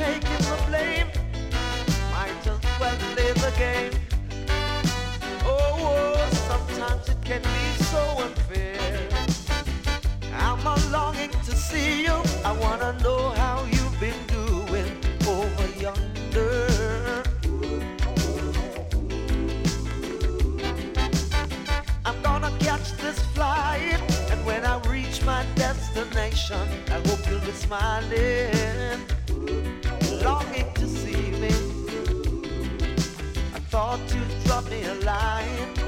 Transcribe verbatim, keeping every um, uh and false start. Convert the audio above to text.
taking the blame. Might as well play the game. Oh, oh, sometimes it can be so unfair. I'm a longing to see you. I wanna know how you've been doing over yonder. I'm gonna catch this flight, and when I reach my destination, I hope you'll be smiling, longing to see me. I thought you'd drop me a line.